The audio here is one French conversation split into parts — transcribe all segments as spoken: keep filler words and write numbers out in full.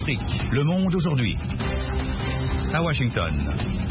Le Monde aujourd'hui. À Washington.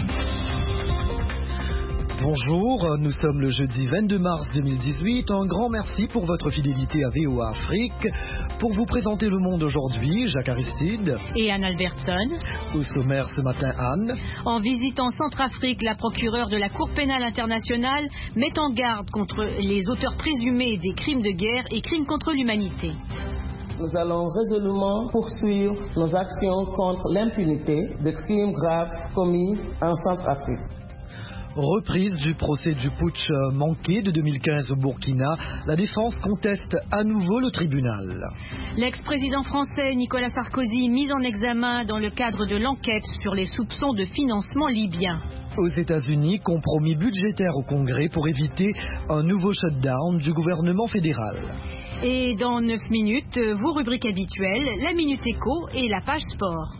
Bonjour, nous sommes le jeudi vingt-deux mars deux mille dix-huit. Un grand merci pour votre fidélité à V O A Afrique. Pour vous présenter Le Monde aujourd'hui, Jacques Aristide et Anne Albertson. Au sommaire ce matin, Anne. En visitant Centrafrique, la procureure de la Cour pénale internationale met en garde contre les auteurs présumés des crimes de guerre et crimes contre l'humanité. Nous allons résolument poursuivre nos actions contre l'impunité de crimes graves commis en Centrafrique. Reprise du procès du putsch manqué de deux mille quinze au Burkina, la défense conteste à nouveau le tribunal. L'ex-président français Nicolas Sarkozy mis en examen dans le cadre de l'enquête sur les soupçons de financement libyen. Aux États-Unis, compromis budgétaire au Congrès pour éviter un nouveau shutdown du gouvernement fédéral. Et dans neuf minutes, vos rubriques habituelles, la Minute Éco et la page sport.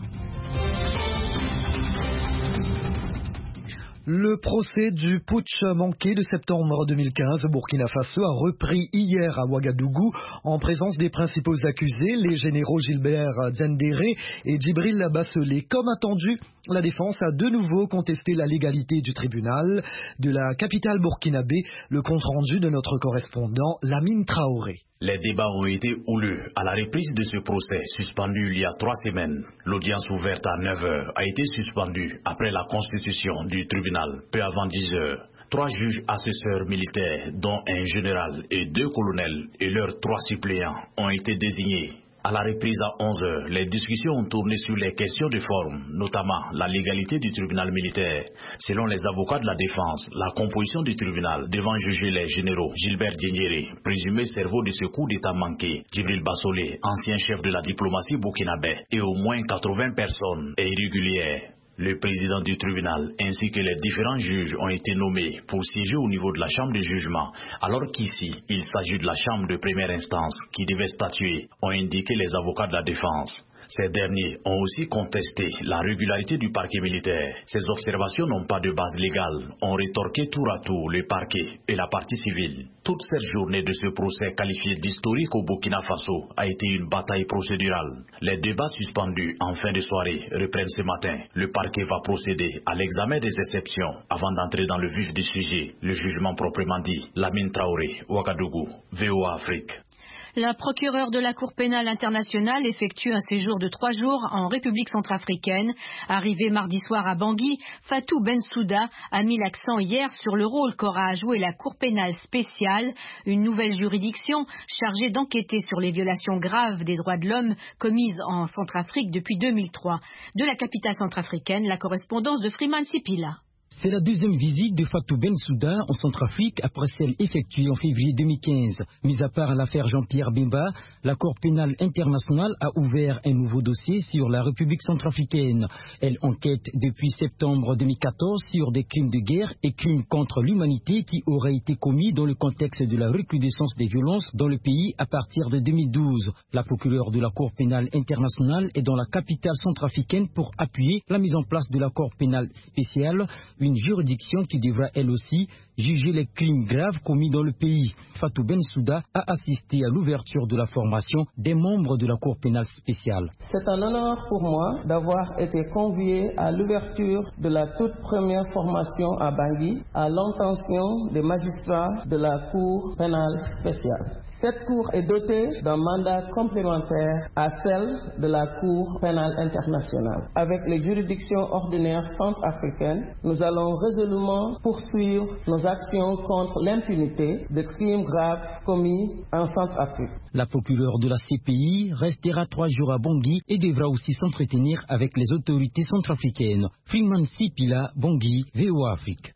Le procès du putsch manqué de septembre deux mille quinze au Burkina Faso a repris hier à Ouagadougou en présence des principaux accusés, les généraux Gilbert Diendéré et Djibril Basselé. Comme attendu, la défense a de nouveau contesté la légalité du tribunal. De la capitale burkinabé, le compte-rendu de notre correspondant Lamine Traoré. Les débats ont été houleux à la reprise de ce procès suspendu il y a trois semaines. L'audience ouverte à neuf heures a été suspendue après la constitution du tribunal peu avant dix heures. Trois juges assesseurs militaires, dont un général et deux colonels et leurs trois suppléants, ont été désignés. À la reprise à onze heures, les discussions ont tourné sur les questions de forme, notamment la légalité du tribunal militaire. Selon les avocats de la défense, la composition du tribunal devant juger les généraux Gilbert Diendéré, présumé cerveau de ce coup d'État manqué, Djibril Basselé, ancien chef de la diplomatie burkinabé, et au moins quatre-vingts personnes est irrégulière. Le président du tribunal ainsi que les différents juges ont été nommés pour siéger au niveau de la chambre de jugement, alors qu'ici, il s'agit de la chambre de première instance qui devait statuer, ont indiqué les avocats de la défense. Ces derniers ont aussi contesté la régularité du parquet militaire. Ces observations n'ont pas de base légale, ont rétorqué tour à tour le parquet et la partie civile. Toute cette journée de ce procès qualifié d'historique au Burkina Faso a été une bataille procédurale. Les débats suspendus en fin de soirée reprennent ce matin. Le parquet va procéder à l'examen des exceptions avant d'entrer dans le vif du sujet, le jugement proprement dit. Lamine Traoré, Ouagadougou, V O A Afrique. La procureure de la Cour pénale internationale effectue un séjour de trois jours en République centrafricaine. Arrivée mardi soir à Bangui, Fatou Bensouda a mis l'accent hier sur le rôle qu'aura à jouer la Cour pénale spéciale, une nouvelle juridiction chargée d'enquêter sur les violations graves des droits de l'homme commises en Centrafrique depuis deux mille trois. De la capitale centrafricaine, la correspondance de Freeman Sipila. C'est la deuxième visite de Fatou Bensouda en Centrafrique après celle effectuée en février deux mille quinze. Mis à part l'affaire Jean-Pierre Bemba, la Cour pénale internationale a ouvert un nouveau dossier sur la République centrafricaine. Elle enquête depuis septembre deux mille quatorze sur des crimes de guerre et crimes contre l'humanité qui auraient été commis dans le contexte de la recrudescence des violences dans le pays à partir de deux mille douze. La procureure de la Cour pénale internationale est dans la capitale centrafricaine pour appuyer la mise en place de la Cour pénale spéciale, une juridiction qui devra elle aussi juger les crimes graves commis dans le pays. Fatou Bensouda a assisté à l'ouverture de la formation des membres de la Cour pénale spéciale. C'est un honneur pour moi d'avoir été convié à l'ouverture de la toute première formation à Bangui à l'intention des magistrats de la Cour pénale spéciale. Cette cour est dotée d'un mandat complémentaire à celle de la Cour pénale internationale. Avec les juridictions ordinaires centrafricaines, nous allons résolument poursuivre nos actions contre l'impunité de crimes graves commis en Centrafrique. La procureure de la C P I restera trois jours à Bangui et devra aussi s'entretenir avec les autorités centrafricaines. Freeman Sipila, Bangui, V O A Afrique.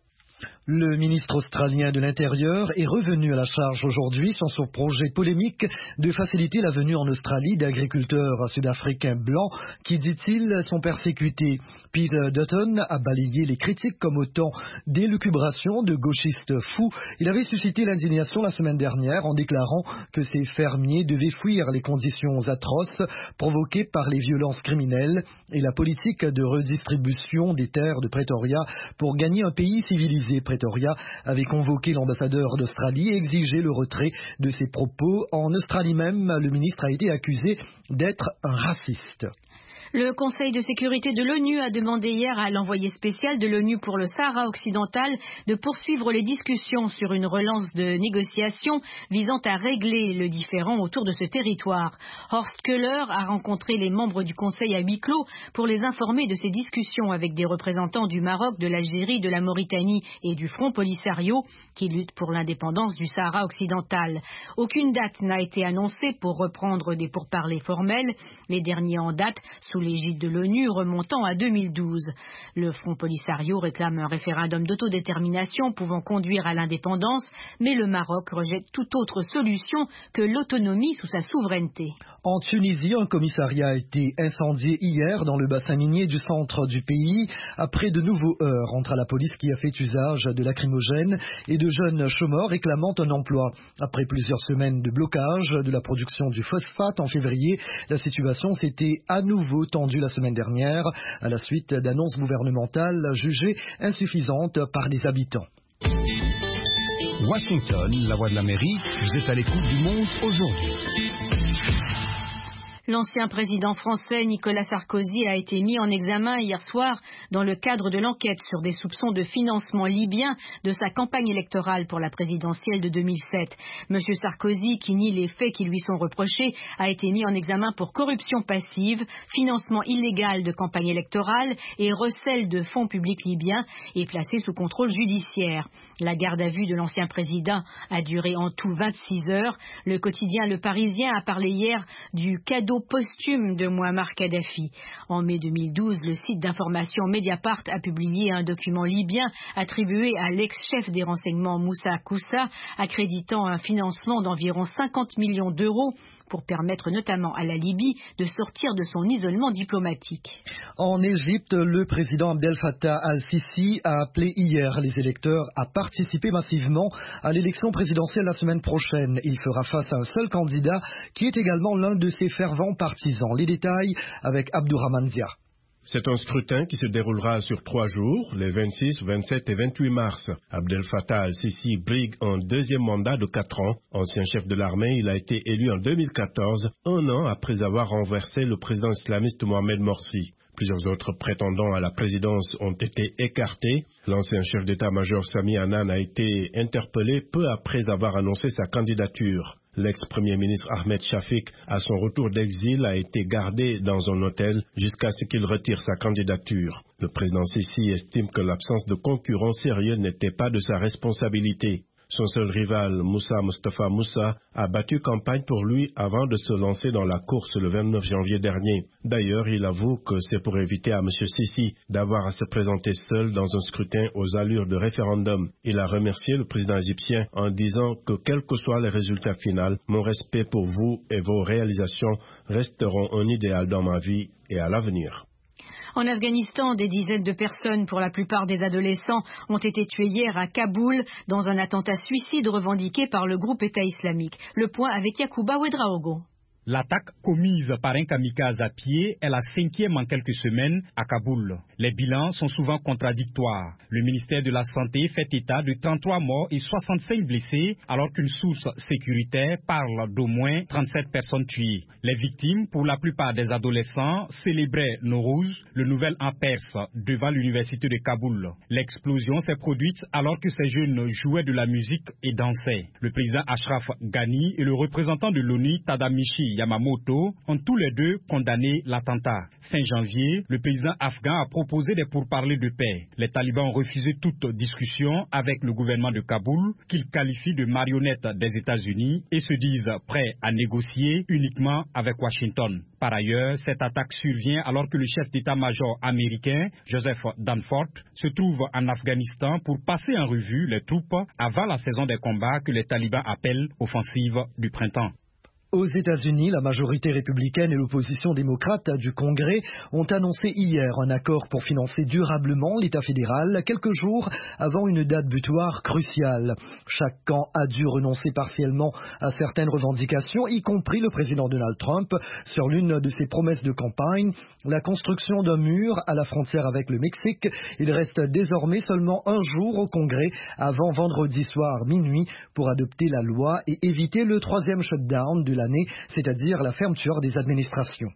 Le ministre australien de l'Intérieur est revenu à la charge aujourd'hui sur son projet polémique de faciliter la venue en Australie d'agriculteurs sud-africains blancs qui, dit-il, sont persécutés. Peter Dutton a balayé les critiques comme autant d'élucubrations de gauchistes fous. Il avait suscité l'indignation la semaine dernière en déclarant que ces fermiers devaient fuir les conditions atroces provoquées par les violences criminelles et la politique de redistribution des terres de Pretoria pour gagner un pays civilisé. Pretoria avait convoqué l'ambassadeur d'Australie et exigé le retrait de ses propos. En Australie même, le ministre a été accusé d'être un raciste. Le Conseil de sécurité de l'ONU a demandé hier à l'envoyé spécial de l'ONU pour le Sahara occidental de poursuivre les discussions sur une relance de négociations visant à régler le différend autour de ce territoire. Horst Köhler a rencontré les membres du Conseil à huis clos pour les informer de ces discussions avec des représentants du Maroc, de l'Algérie, de la Mauritanie et du Front Polisario qui luttent pour l'indépendance du Sahara occidental. Aucune date n'a été annoncée pour reprendre des pourparlers formels, les derniers en date sous l'égide de l'ONU remontant à deux mille douze. Le Front Polisario réclame un référendum d'autodétermination pouvant conduire à l'indépendance, mais le Maroc rejette toute autre solution que l'autonomie sous sa souveraineté. En Tunisie, un commissariat a été incendié hier dans le bassin minier du centre du pays après de nouveaux heurts entre la police qui a fait usage de lacrymogènes et de jeunes chômeurs réclamant un emploi. Après plusieurs semaines de blocage de la production du phosphate en février, la situation s'était à nouveau tendue la semaine dernière à la suite d'annonces gouvernementales jugées insuffisantes par les habitants. Washington, la voix de l'Amérique, vous êtes à l'écoute du monde aujourd'hui. L'ancien président français Nicolas Sarkozy a été mis en examen hier soir dans le cadre de l'enquête sur des soupçons de financement libyen de sa campagne électorale pour la présidentielle de deux mille sept. Monsieur Sarkozy, qui nie les faits qui lui sont reprochés, a été mis en examen pour corruption passive, financement illégal de campagne électorale et recel de fonds publics libyens et placé sous contrôle judiciaire. La garde à vue de l'ancien président a duré en tout vingt-six heures. Le quotidien Le Parisien a parlé hier du cadeau posthume de Mouammar Kadhafi. En mai deux mille douze, le site d'information Mediapart a publié un document libyen attribué à l'ex-chef des renseignements Moussa Koussa, accréditant un financement d'environ cinquante millions d'euros pour permettre notamment à la Libye de sortir de son isolement diplomatique. En Égypte, le président Abdel Fattah al-Sisi a appelé hier les électeurs à participer massivement à l'élection présidentielle la semaine prochaine. Il fera face à un seul candidat qui est également l'un de ses fervents partisans. Les détails avec Abdourahmane Zia. C'est un scrutin qui se déroulera sur trois jours, les vingt-six, vingt-sept et vingt-huit mars. Abdel Fattah al-Sisi brigue un deuxième mandat de quatre ans. Ancien chef de l'armée, il a été élu en deux mille quatorze, un an après avoir renversé le président islamiste Mohamed Morsi. Plusieurs autres prétendants à la présidence ont été écartés. L'ancien chef d'état-major Sami Anan a été interpellé peu après avoir annoncé sa candidature. L'ex-premier ministre Ahmed Shafik, à son retour d'exil, a été gardé dans un hôtel jusqu'à ce qu'il retire sa candidature. Le président Sisi estime que l'absence de concurrent sérieux n'était pas de sa responsabilité. Son seul rival, Moussa Mustafa Moussa, a battu campagne pour lui avant de se lancer dans la course le vingt-neuf janvier dernier. D'ailleurs, il avoue que c'est pour éviter à M. Sisi d'avoir à se présenter seul dans un scrutin aux allures de référendum. Il a remercié le président égyptien en disant que quels que soient les résultats finaux, mon respect pour vous et vos réalisations resteront un idéal dans ma vie et à l'avenir. En Afghanistan, des dizaines de personnes, pour la plupart des adolescents, ont été tuées hier à Kaboul dans un attentat suicide revendiqué par le groupe État islamique. Le point avec Yacouba Ouedraogo. L'attaque commise par un kamikaze à pied est la cinquième en quelques semaines à Kaboul. Les bilans sont souvent contradictoires. Le ministère de la Santé fait état de trente-trois morts et soixante-cinq blessés, alors qu'une source sécuritaire parle d'au moins trente-sept personnes tuées. Les victimes, pour la plupart des adolescents, célébraient Nowruz, le nouvel an perse, devant l'université de Kaboul. L'explosion s'est produite alors que ces jeunes jouaient de la musique et dansaient. Le président Ashraf Ghani et le représentant de l'ONU, Tadamichi Yamamoto, ont tous les deux condamné l'attentat. Fin janvier, le président afghan a proposé des pourparlers de paix. Les talibans ont refusé toute discussion avec le gouvernement de Kaboul, qu'ils qualifient de marionnette des États-Unis et se disent prêts à négocier uniquement avec Washington. Par ailleurs, cette attaque survient alors que le chef d'état-major américain, Joseph Dunford, se trouve en Afghanistan pour passer en revue les troupes avant la saison des combats que les talibans appellent offensive du printemps. Aux États-Unis, la majorité républicaine et l'opposition démocrate du Congrès ont annoncé hier un accord pour financer durablement l'État fédéral, quelques jours avant une date butoir cruciale. Chaque camp a dû renoncer partiellement à certaines revendications, y compris le président Donald Trump, sur l'une de ses promesses de campagne, la construction d'un mur à la frontière avec le Mexique. Il reste désormais seulement un jour au Congrès avant vendredi soir minuit pour adopter la loi et éviter le troisième shutdown de l'année, c'est-à-dire la fermeture des administrations.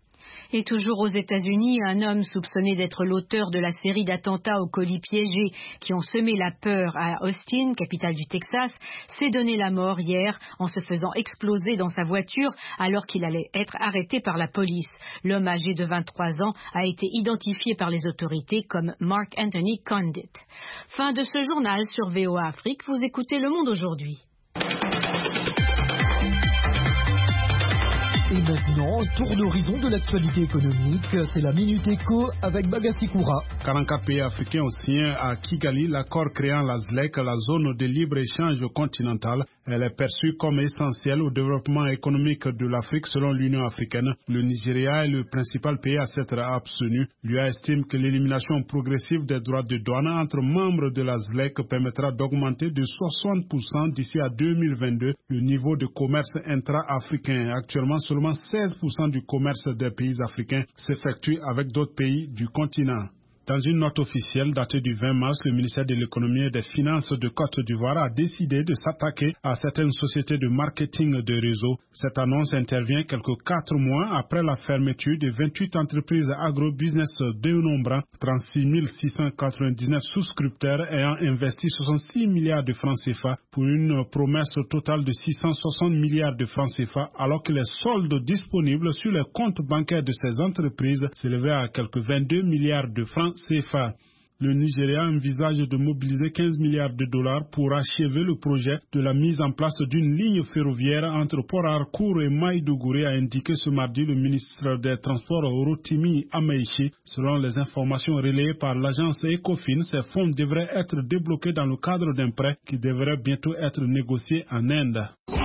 Et toujours aux États-Unis, un homme soupçonné d'être l'auteur de la série d'attentats au colis piégés qui ont semé la peur à Austin, capitale du Texas, s'est donné la mort hier en se faisant exploser dans sa voiture alors qu'il allait être arrêté par la police. L'homme âgé de vingt-trois ans a été identifié par les autorités comme Mark Anthony Condit. Fin de ce journal sur V O A Afrique. Vous écoutez Le Monde aujourd'hui. Et maintenant, tour d'horizon de l'actualité économique, c'est la Minute Éco avec Bagassi Koura. quarante-quatre pays africains ont signé à Kigali l'accord créant la Z L E C, la zone de libre-échange continentale. Elle est perçue comme essentielle au développement économique de l'Afrique selon l'Union africaine. Le Nigeria est le principal pays à s'être abstenu. L'U A estime que l'élimination progressive des droits de douane entre membres de la Z L E C permettra d'augmenter de soixante pour cent d'ici à deux mille vingt-deux le niveau de commerce intra-africain. Actuellement, selon Seulement seize pour cent du commerce des pays africains s'effectue avec d'autres pays du continent. Dans une note officielle datée du vingt mars, le ministère de l'économie et des finances de Côte d'Ivoire a décidé de s'attaquer à certaines sociétés de marketing de réseau. Cette annonce intervient quelques quatre mois après la fermeture de vingt-huit entreprises agro-business dénombrant trente-six mille six cent quatre-vingt-dix-neuf souscripteurs ayant investi soixante-six milliards de francs C F A pour une promesse totale de six cent soixante milliards de francs C F A, alors que les soldes disponibles sur les comptes bancaires de ces entreprises s'élevaient à quelques vingt-deux milliards de francs C F A. Le Nigeria envisage de mobiliser quinze milliards de dollars pour achever le projet de la mise en place d'une ligne ferroviaire entre Port Harcourt et Maïdougouré, a indiqué ce mardi le ministre des Transports Rotimi Amaechi. Selon les informations relayées par l'agence Ecofin, ces fonds devraient être débloqués dans le cadre d'un prêt qui devrait bientôt être négocié en Inde.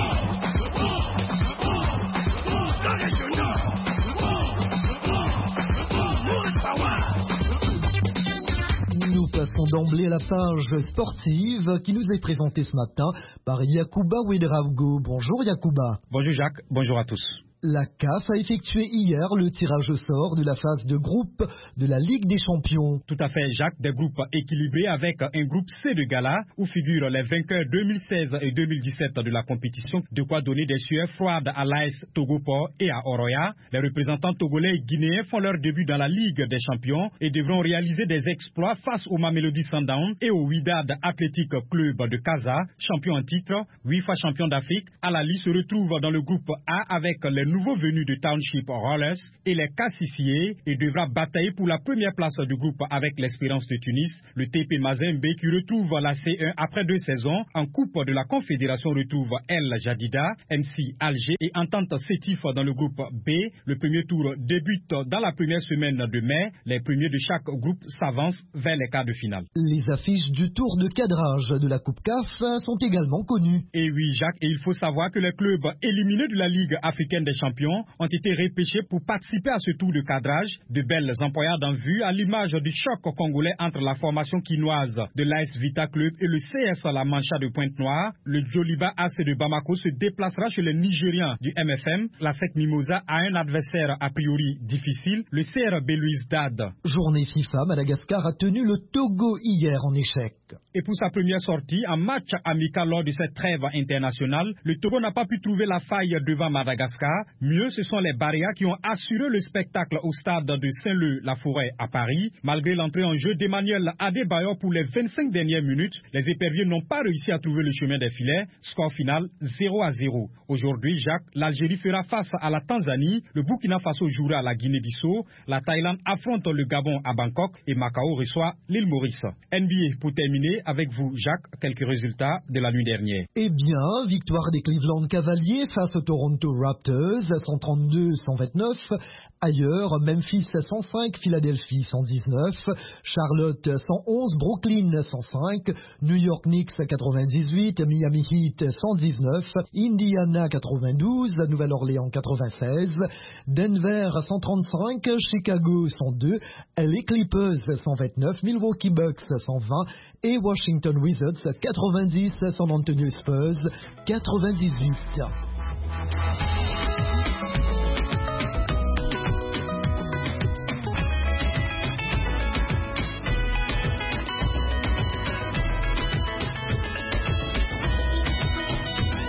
Nous passons d'emblée à la page sportive qui nous est présentée ce matin par Yacouba Ouedraogo. Bonjour Yacouba. Bonjour Jacques, bonjour à tous. La C A F a effectué hier le tirage au sort de la phase de groupe de la Ligue des Champions. Tout à fait Jacques, des groupes équilibrés avec un groupe C de gala où figurent les vainqueurs deux mille seize et deux mille dix-sept de la compétition, de quoi donner des sueurs froides à l'A S Togoport et à Oroya. Les représentants togolais et guinéens font leur début dans la Ligue des Champions et devront réaliser des exploits face au Mamelodi Sundowns et au Wydad Athletic Club de Casa, champion en titre, huit fois champion d'Afrique. Alali se retrouve dans le groupe A avec les nouveau venu de Township Rollers et les Cassissiers et devra batailler pour la première place du groupe avec l'Espérance de Tunis. Le T P Mazembe qui retrouve la C un après deux saisons en Coupe de la Confédération retrouve El Jadida, M C Alger et Entente Sétif dans le groupe B. Le premier tour débute dans la première semaine de mai. Les premiers de chaque groupe s'avancent vers les quarts de finale. Les affiches du tour de cadrage de la Coupe C A F sont également connues. Et oui Jacques, et il faut savoir que les clubs éliminés de la Ligue africaine des champions ont été repêchés pour participer à ce tour de cadrage. De belles employades en vue à l'image du choc congolais entre la formation quinoise de l'A S Vita Club et le C S La Mancha de Pointe-Noire. Le Djoliba A C de Bamako se déplacera chez les Nigérians du M F M. La S E C Mimosa a un adversaire a priori difficile, le C R B Louis Dad. Journée FIFA, Madagascar a tenu le Togo hier en échec. Et pour sa première sortie, en match amical lors de cette trêve internationale, le Togo n'a pas pu trouver la faille devant Madagascar. Mieux, ce sont les Barrières qui ont assuré le spectacle au stade de Saint-Leu-la-Forêt à Paris. Malgré l'entrée en jeu d'Emmanuel Adebayor pour les vingt-cinq dernières minutes, les éperviers n'ont pas réussi à trouver le chemin des filets. Score final zéro à zéro. Aujourd'hui, Jacques, l'Algérie fera face à la Tanzanie, le Burkina Faso jouera à la Guinée-Bissau, la Thaïlande affronte le Gabon à Bangkok et Macao reçoit l'île Maurice. N B A pour terminer avec vous, Jacques, quelques résultats de la nuit dernière. Eh bien, victoire des Cleveland Cavaliers face aux Toronto Raptors, cent trente-deux à cent vingt-neuf. Ailleurs, Memphis cent cinq, Philadelphie cent dix-neuf, Charlotte cent onze, Brooklyn cent cinq, New York Knicks quatre-vingt-dix-huit, Miami Heat cent dix-neuf, Indiana quatre-vingt-douze, Nouvelle-Orléans quatre-vingt-seize, Denver cent trente-cinq, Chicago cent deux, les Clippers cent vingt-neuf, Milwaukee Bucks cent vingt et Washington Wizards quatre-vingt-dix, San Antonio Spurs quatre-vingt-dix-huit.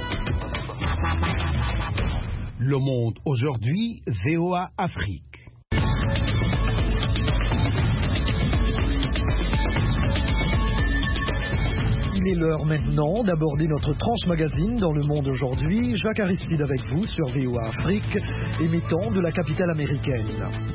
Le Monde aujourd'hui, V O A Afrique. C'est l'heure maintenant d'aborder notre tranche magazine dans le monde aujourd'hui. Jacques Aristide avec vous sur V O A Afrique, émettant de la capitale américaine.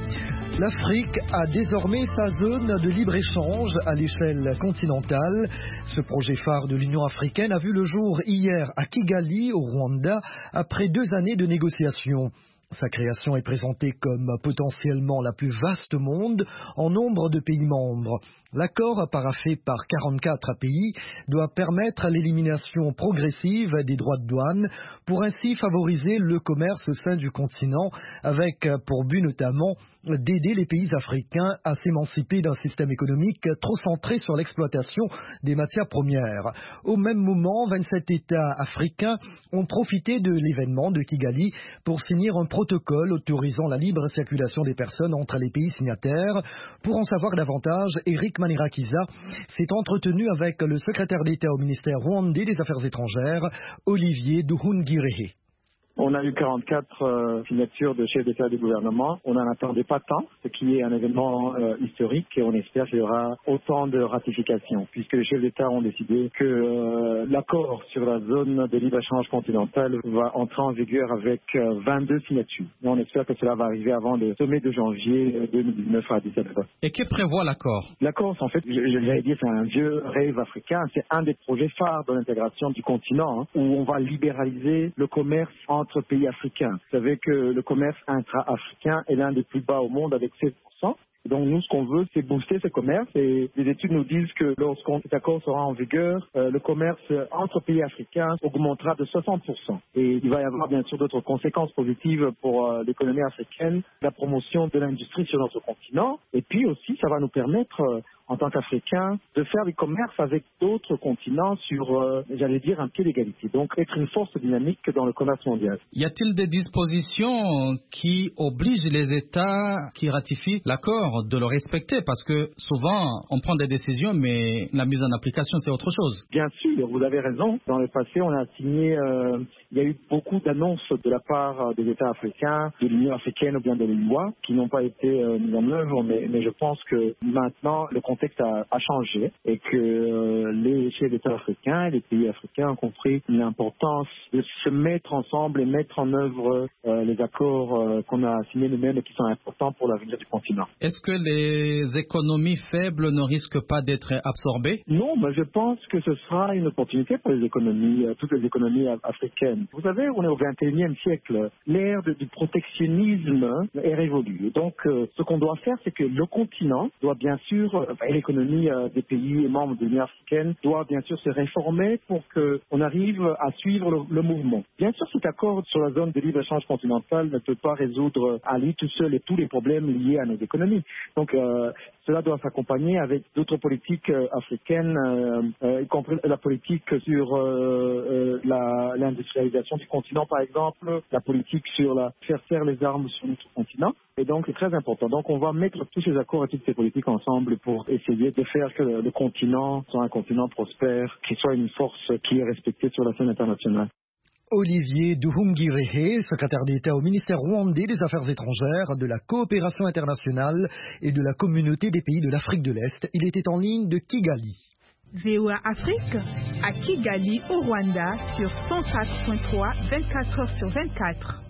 L'Afrique a désormais sa zone de libre-échange à l'échelle continentale. Ce projet phare de l'Union africaine a vu le jour hier à Kigali, au Rwanda, après deux années de négociations. Sa création est présentée comme potentiellement la plus vaste au monde en nombre de pays membres. L'accord, paraphé par quarante-quatre pays, doit permettre l'élimination progressive des droits de douane pour ainsi favoriser le commerce au sein du continent, avec pour but notamment d'aider les pays africains à s'émanciper d'un système économique trop centré sur l'exploitation des matières premières. Au même moment, vingt-sept États africains ont profité de l'événement de Kigali pour signer un protocole autorisant la libre circulation des personnes entre les pays signataires. Pour en savoir davantage, Eric Manirakiza s'est entretenu avec le secrétaire d'État au ministère rwandais des Affaires étrangères, Olivier Nduhungirehe. On a eu quarante-quatre euh, signatures de chefs d'État et de gouvernement. On n'en attendait pas tant, ce qui est un événement euh, historique et on espère qu'il y aura autant de ratifications, puisque les chefs d'État ont décidé que euh, l'accord sur la zone de libre-échange continentale va entrer en vigueur avec euh, vingt-deux signatures. Et on espère que cela va arriver avant le sommet de janvier deux mille dix-neuf à Addis Abeba. Et que prévoit l'accord? L'accord, en fait, je, je l'avais dit, c'est un vieux rêve africain. C'est un des projets phares de l'intégration du continent, hein, où on va libéraliser le commerce entre pays africains. Vous savez que le commerce intra-africain est l'un des plus bas au monde avec seize pour cent. Donc nous, ce qu'on veut, c'est booster ce commerce et les études nous disent que lorsqu'on cet accord sera en vigueur, euh, le commerce entre pays africains augmentera de soixante pour cent. Et il va y avoir bien sûr d'autres conséquences positives pour euh, l'économie africaine, la promotion de l'industrie sur notre continent. Et puis aussi, ça va nous permettre, euh, en tant qu'Africains, de faire du commerce avec d'autres continents sur, euh, j'allais dire, un pied d'égalité. Donc être une force dynamique dans le commerce mondial. Y a-t-il des dispositions qui obligent les États qui ratifient l'accord de le respecter, parce que souvent on prend des décisions mais la mise en application c'est autre chose? Bien sûr, vous avez raison. Dans le passé on a signé, euh, il y a eu beaucoup d'annonces de la part des États africains, de l'Union africaine ou bien de l'U A qui n'ont pas été euh, mises en œuvre, mais, mais je pense que maintenant le contexte a, a changé et que euh, les chefs d'État africains et les pays africains ont compris l'importance de se mettre ensemble et mettre en œuvre euh, les accords euh, qu'on a signés nous-mêmes et qui sont importants pour l'avenir du continent. Est-ce que les économies faibles ne risquent pas d'être absorbées? Non, mais je pense que ce sera une opportunité pour les économies, toutes les économies africaines. Vous savez, on est au vingt et unième siècle. L'ère du protectionnisme est révolue. Donc, euh, ce qu'on doit faire, c'est que le continent doit bien sûr, euh, et l'économie euh, des pays membres de l'Union africaine doit bien sûr se réformer pour qu'on arrive à suivre le, le mouvement. Bien sûr, cet accord sur la zone de libre-échange continentale ne peut pas résoudre à lui tout seul et tous les problèmes liés à nos économies. Donc, euh, cela doit s'accompagner avec d'autres politiques euh, africaines, euh, euh, y compris la politique sur euh, euh, l'industrialisation du continent, par exemple, la politique sur la faire taire les armes sur notre continent. Et donc, c'est très important. Donc, on va mettre tous ces accords et toutes ces politiques ensemble pour essayer de faire que le, le continent soit un continent prospère, qui soit une force qui est respectée sur la scène internationale. Olivier Nduhungirehe, secrétaire d'État au ministère rwandais des Affaires étrangères, de la coopération internationale et de la communauté des pays de l'Afrique de l'Est. Il était en ligne de Kigali. V O A Afrique, à Kigali, au Rwanda, sur cent quatre point trois, vingt-quatre heures sur vingt-quatre.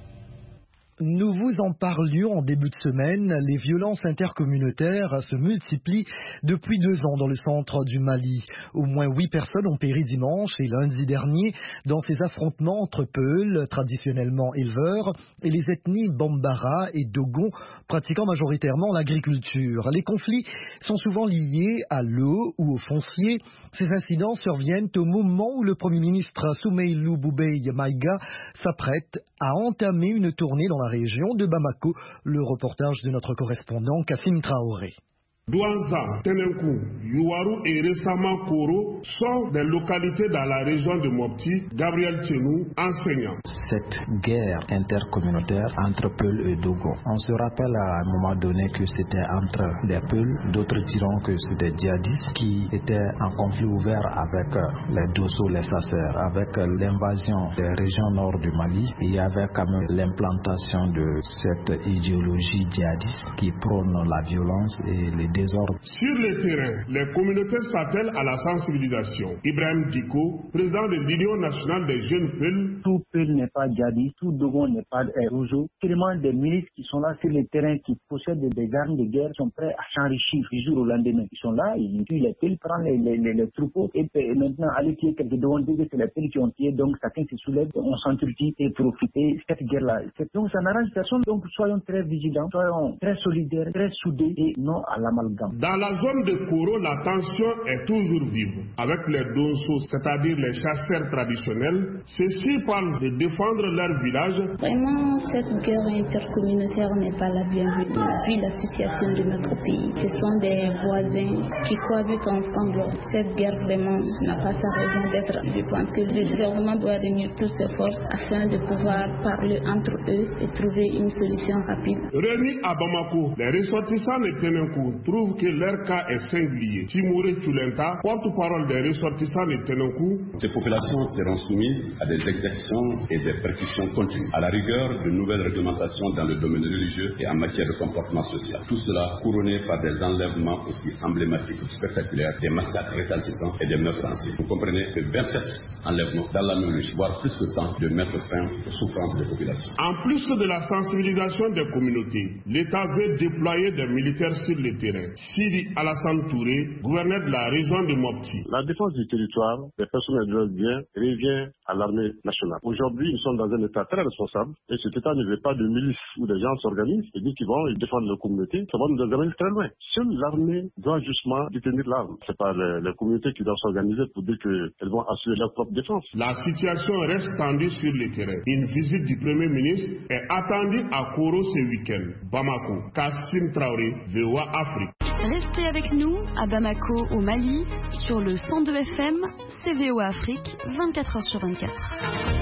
Nous vous en parlions en début de semaine, les violences intercommunautaires se multiplient depuis deux ans dans le centre du Mali. Au moins huit personnes ont péri dimanche et lundi dernier dans ces affrontements entre Peuls, traditionnellement éleveurs, et les ethnies Bambara et Dogon, pratiquant majoritairement l'agriculture. Les conflits sont souvent liés à l'eau ou au foncier. Ces incidents surviennent au moment où le Premier ministre Soumeilou Boubeye Maïga s'apprête à entamer une tournée dans la région de Bamako. Le reportage de notre correspondant Kassim Traoré. Douanza, Tenenkou, Youarou et récemment Koro sont des localités dans la région de Mopti. Gabriel Tchenou, enseignant. Cette guerre intercommunautaire entre Peuls et Dogon, on se rappelle à un moment donné que c'était entre des Peuls, d'autres diront que c'était des djihadistes qui étaient en conflit ouvert avec les Dosso, les Sassers, avec l'invasion des régions nord du Mali. Il y avait quand même l'implantation de cette idéologie djihadiste qui prône la violence et les désordre. Sur le terrain, les communautés s'attellent à la sensibilisation. Ibrahim Diko, président de l'Union nationale des jeunes Peul. Tout Peul n'est pas djihadiste, tout Dogon n'est pas Rougeau. Seulement des milices qui sont là sur le terrain, qui possèdent des armes de guerre, sont prêts à s'enrichir du jour au lendemain. Ils sont là, ils tuent les Peul, prennent les, les, les, les troupeaux et maintenant aller tuer quelques Dogon, dire que c'est les Peul qui ont tué, donc chacun se soulève, on s'entretue et profite. Cette guerre-là, donc ça n'arrange personne, donc soyons très vigilants, soyons très solidaires, très soudés et non à l'amalgame. Dans la zone de Koro, la tension est toujours vive. Avec les Donso, c'est-à-dire les chasseurs traditionnels, ceux-ci parlent de défendre leur village. Vraiment, cette guerre intercommunautaire n'est pas la bienvenue. Vu la situation de notre pays, ce sont des voisins qui cohabitent ensemble. Cette guerre vraiment n'a pas sa raison d'être. Je pense que le gouvernement doit réunir toutes ses forces afin de pouvoir parler entre eux et trouver une solution rapide. Réunis à Bamako, les ressortissants de Tenenkou trouvent que leur cas est singulier. Timouré Tulenta, porte-parole des ressortissants de Tenenkou. Ces populations seront soumises à des exactions et des percussions continues, à la rigueur de nouvelles réglementations dans le domaine religieux et en matière de comportement social. Tout cela couronné par des enlèvements aussi emblématiques, spectaculaires, des massacres retentissants et des meurtres anciens. Vous comprenez que vingt-sept enlèvements dans la nuit, voire plus de temps de mettre fin aux souffrances des populations. En plus de la sensibilisation des communautés, l'État veut déployer des militaires sur le terrain. Sidi Alassane Touré, gouverneur de la région de Mopti. La défense du territoire, des personnes et de leurs biens, revient à l'armée nationale. Aujourd'hui, nous sommes dans un État très responsable et cet État ne veut pas de milices où des gens s'organisent et disent qu'ils vont défendre leur communauté. Ça va nous amener très loin. Seule l'armée doit justement détenir l'arme. Ce n'est pas les, les communautés qui doivent s'organiser pour dire qu'elles vont assurer leur propre défense. La situation reste tendue sur le terrain. Une visite du Premier ministre est attendue à Koro ce week-end. Bamako, Kassim Traoré, V O A Afrique. Restez avec nous à Bamako, au Mali, sur le cent deux F M, C V O A Afrique, vingt-quatre heures sur vingt-quatre.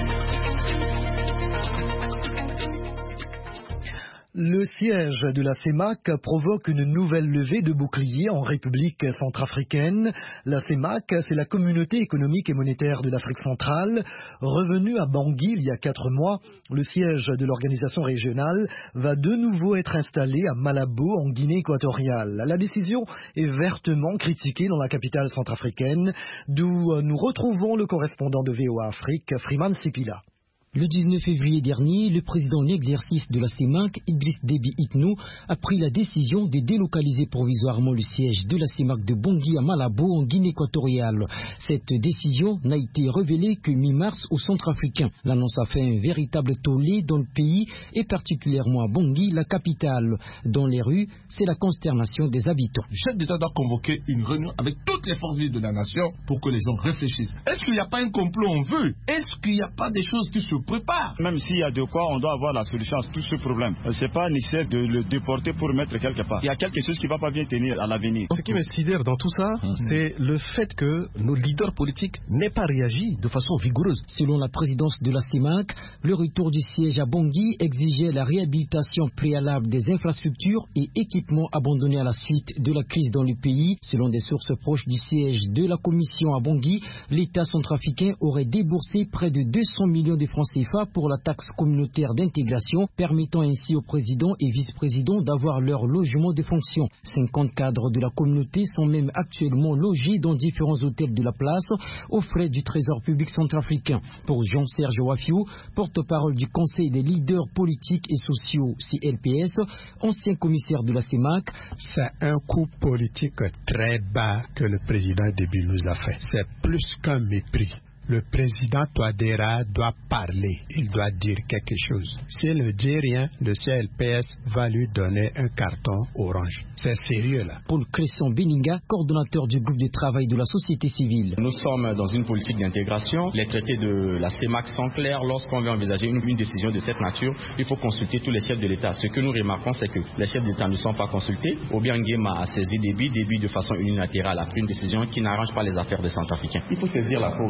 Le siège de la CEMAC provoque une nouvelle levée de boucliers en République centrafricaine. La CEMAC, c'est la communauté économique et monétaire de l'Afrique centrale. Revenue à Bangui il y a quatre mois, le siège de l'organisation régionale va de nouveau être installé à Malabo, en Guinée équatoriale. La décision est vertement critiquée dans la capitale centrafricaine, d'où nous retrouvons le correspondant de V O A Afrique, Freeman Sipila. Le dix-neuf février dernier, le président en exercice de la CEMAC, Idriss Déby Itno, a pris la décision de délocaliser provisoirement le siège de la CEMAC de Bangui à Malabo, en Guinée équatoriale. Cette décision n'a été révélée que mi-mars au Centrafricain. L'annonce a fait un véritable tollé dans le pays et particulièrement à Bangui, la capitale. Dans les rues, c'est la consternation des habitants. Le chef d'État doit convoquer une réunion avec toutes les forces vives de la nation pour que les gens réfléchissent. Est-ce qu'il n'y a pas un complot en vue? Est-ce qu'il n'y a pas des choses qui se prépare. Même s'il y a de quoi, on doit avoir la solution à tout ce problème. C'est pas nécessaire de le déporter pour mettre quelque part. Il y a quelque chose qui ne va pas bien tenir à l'avenir. Ce qui me sidère dans tout ça, mmh. c'est le fait que nos leaders politiques n'aient pas réagi de façon vigoureuse. Selon la présidence de la CEMAC, le retour du siège à Bangui exigeait la réhabilitation préalable des infrastructures et équipements abandonnés à la suite de la crise dans le pays. Selon des sources proches du siège de la commission à Bangui, l'État centrafricain aurait déboursé près de deux cents millions de francs C F A pour la taxe communautaire d'intégration, permettant ainsi aux présidents et vice-présidents d'avoir leur logement de fonction. cinquante cadres de la communauté sont même actuellement logés dans différents hôtels de la place, aux frais du Trésor public centrafricain. Pour Jean-Serge Wafiou, porte-parole du Conseil des leaders politiques et sociaux C L P S, ancien commissaire de la CEMAC, c'est un coup politique très bas que le président Déby nous a fait. C'est plus qu'un mépris. Le président Touadéra doit parler, il doit dire quelque chose. S'il ne dit rien, le C L P S va lui donner un carton orange. C'est sérieux là. Paul Cresson Beninga, coordonnateur du groupe de travail de la société civile. Nous sommes dans une politique d'intégration. Les traités de la CEMAC sont clairs. Lorsqu'on veut envisager une, une décision de cette nature, il faut consulter tous les chefs de l'État. Ce que nous remarquons, c'est que les chefs d'État ne sont pas consultés. Obiang Nguema a saisi Déby, Déby de façon unilatérale a pris une décision qui n'arrange pas les affaires des Centrafricains. Il faut saisir la cour de la CEMAC.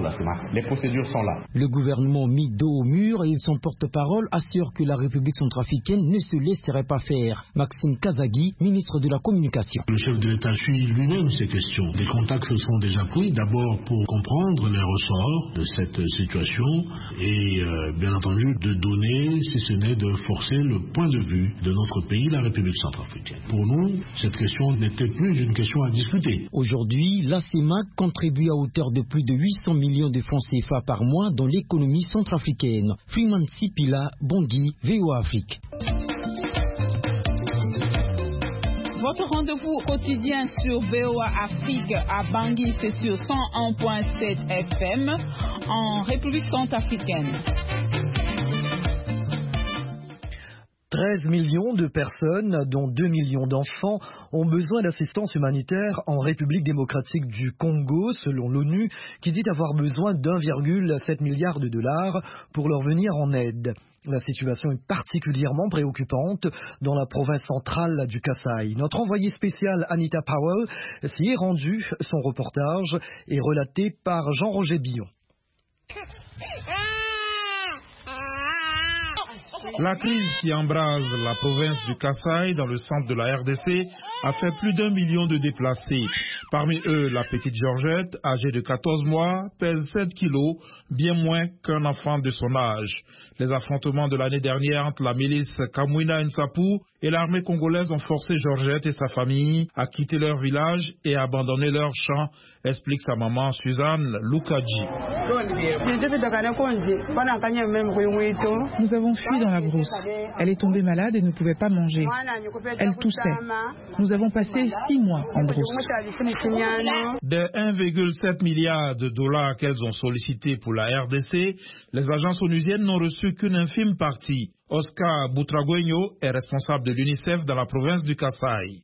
Les procédures sont là. Le gouvernement mis dos au mur et son porte-parole assure que la République centrafricaine ne se laisserait pas faire. Maxime Kazagui, ministre de la Communication. Le chef de l'État suit lui-même ces questions. Des contacts se sont déjà pris, d'abord pour comprendre les ressorts de cette situation et euh, bien entendu de donner, si ce n'est de forcer le point de vue de notre pays, la République centrafricaine. Pour nous, cette question n'était plus une question à discuter. Aujourd'hui, la CEMAC contribue à hauteur de plus de huit cents millions de francs C F A par mois dans l'économie centrafricaine. Freeman Sipila, Bangui, V O A Afrique. Votre rendez-vous quotidien sur V O A Afrique à Bangui, c'est sur cent un virgule sept F M en République centrafricaine. treize millions de personnes, dont deux millions d'enfants, ont besoin d'assistance humanitaire en République démocratique du Congo, selon l'ONU, qui dit avoir besoin d'un virgule sept milliard de dollars pour leur venir en aide. La situation est particulièrement préoccupante dans la province centrale du Kasaï. Notre envoyé spécial Anita Powell s'y est rendu. Son reportage est relaté par Jean-Roger Billon. La crise qui embrase la province du Kasaï dans le centre de la R D C a fait plus d'un million de déplacés. Parmi eux, la petite Georgette, âgée de quatorze mois, pèse sept kilos, bien moins qu'un enfant de son âge. Les affrontements de l'année dernière entre la milice Kamwina Nsapu et l'armée congolaise ont forcé Georgette et sa famille à quitter leur village et à abandonner leur champ, explique sa maman Suzanne Lukaji. Nous avons fui dans la brousse. Elle est tombée malade et ne pouvait pas manger. Elle toussait. Nous avons passé six mois en brousse. Des un virgule sept milliard de dollars qu'elles ont sollicités pour la R D C, les agences onusiennes n'ont reçu qu'une infime partie. Oscar Butragueño est responsable de l'UNICEF dans la province du Kasaï.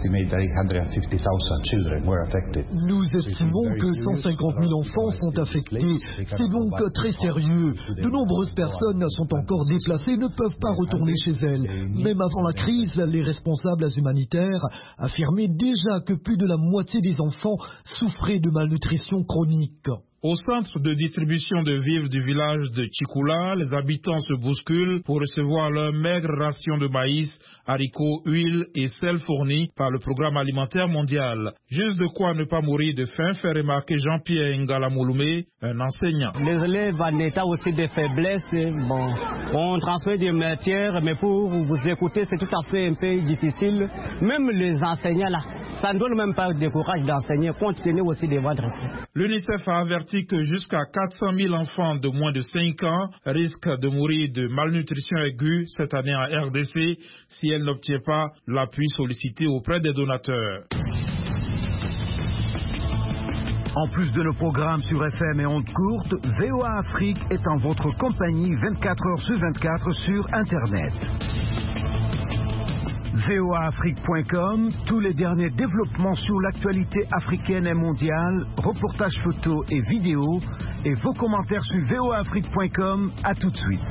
Nous estimons que cent cinquante mille enfants sont affectés. C'est donc très sérieux. De nombreuses personnes sont encore déplacées et ne peuvent pas retourner chez elles. Même avant la crise, les responsables humanitaires affirmaient déjà que plus de la moitié des enfants souffraient de malnutrition chronique. Au centre de distribution de vivres du village de Chikula, les habitants se bousculent pour recevoir leur maigre ration de maïs, haricots, huile et sel fournis par le programme alimentaire mondial. Juste de quoi ne pas mourir de faim, fait remarquer Jean-Pierre Ngala Mouloumé, un enseignant. Les élèves en état aussi de faiblesse, bon, on transmet des matières, mais pour vous écouter, c'est tout à fait un peu difficile. Même les enseignants là, ça ne donne même pas de courage d'enseigner, continuer aussi de vendre. L'UNICEF a averti que jusqu'à quatre cent mille enfants de moins de cinq ans risquent de mourir de malnutrition aiguë cette année en R D C si elle n'obtient pas l'appui sollicité auprès des donateurs. En plus de nos programmes sur F M et ondes courtes, V O A Afrique est en votre compagnie vingt-quatre heures sur vingt-quatre sur Internet. V O A Afrique point com, tous les derniers développements sur l'actualité africaine et mondiale, reportages photos et vidéos, et vos commentaires sur V O A Afrique point com. À tout de suite.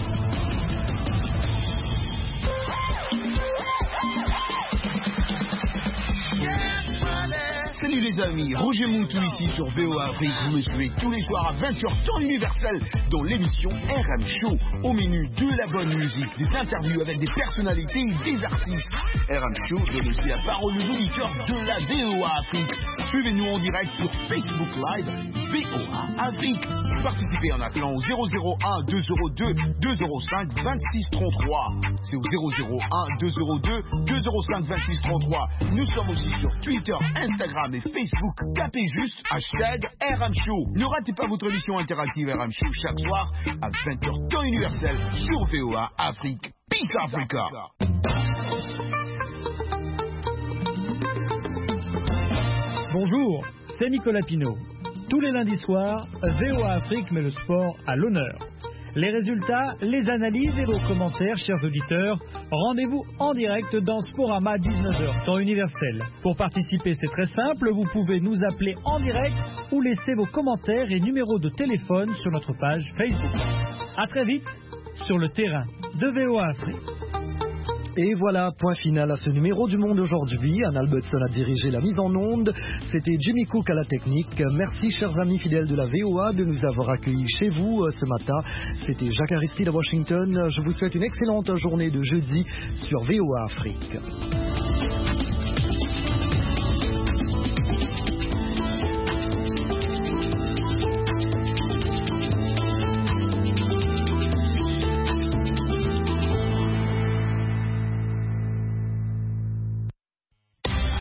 Salut les amis, Roger Moutou ici sur V O A Afrique. Vous me suivez tous les soirs à vingt heures temps universel dans l'émission R M Show. Au menu de la bonne musique, des interviews avec des personnalités et des artistes. R M Show donne aussi la parole aux auditeurs de la V O A Afrique. Suivez-nous en direct sur Facebook Live V O A Afrique. Participez en appelant au zéro zéro un deux zéro deux deux zéro cinq vingt-six trente-trois. C'est au zéro zéro un deux zéro deux deux zéro cinq vingt-six trente-trois. Nous sommes aussi sur Twitter, Instagram et Facebook. Tapez juste hashtag R M Show. Ne ratez pas votre émission interactive R M Show chaque soir à vingt heures temps universel sur V O A Afrique. Peace Africa. Bonjour, c'est Nicolas Pinault. Tous les lundis soirs, V O A Afrique met le sport à l'honneur. Les résultats, les analyses et vos commentaires, chers auditeurs, rendez-vous en direct dans Sporama dix-neuf heures, temps universel. Pour participer, c'est très simple, vous pouvez nous appeler en direct ou laisser vos commentaires et numéros de téléphone sur notre page Facebook. À très vite sur le terrain de V O A Afrique. Et voilà, point final à ce numéro du Monde aujourd'hui. Anne Albertson a dirigé la mise en onde. C'était Jimmy Cook à la technique. Merci, chers amis fidèles de la V O A, de nous avoir accueillis chez vous ce matin. C'était Jacques Aristide à Washington. Je vous souhaite une excellente journée de jeudi sur V O A Afrique.